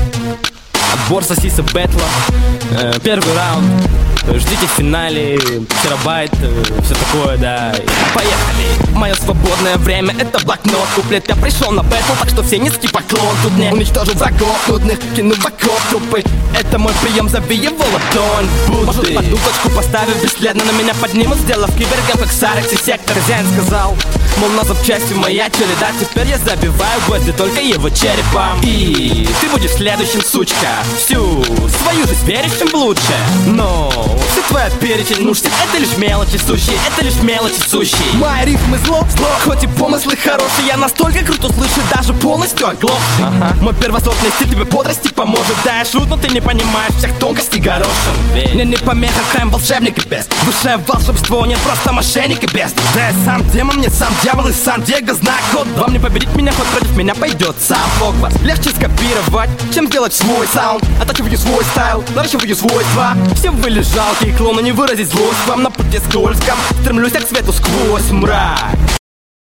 Отбор сосиса бэтла. Первый раунд. Ждите в финале. Терабайт, все такое, да. Поехали. Мое свободное время — это блокнот. Куплет, я пришел на бэтл, так что все низкий поклон. Тут не уничтожу врагов нудных, кину в окоп трупы. Это мой прием, зови его ладонь. Может, одну точку поставив бесследно, на меня поднимут, сделав кибергом, как Сарекс и Сектор. Зяин сказал, мол, на запчасти моя череда. Теперь я забиваю гвозди только его черепом. И ты будешь следующим, сучка. Всю свою жизнь веришь, чем лучше. Но все твоя перечень нужен. Это лишь мелочи сущие, это лишь мелочи сущие. Мои рифмы зло, хоть и помыслы хорошие. Я настолько круто слышу, даже полностью оглох. Мой первосортный стиль тебе подрасти поможет. Да, я шут, но ты не понимаешь всех тонкостей горошин. Мне не помеха, хайм волшебник и бест. Высшее волшебство, нет, просто мошенник и бест. Да я сам демон, мне сам дьявол из Сан-Диего знак код. Вам не победить меня, хоть против меня пойдет сам Хогвартс. Легче скопировать, чем сделать свой саунд. Оттачиваю свой стайл, наращиваю свойства. Все вы лежалки и клоны, не выразить злость вам на пути скользком. Стремлюсь я к свету сквозь мрак.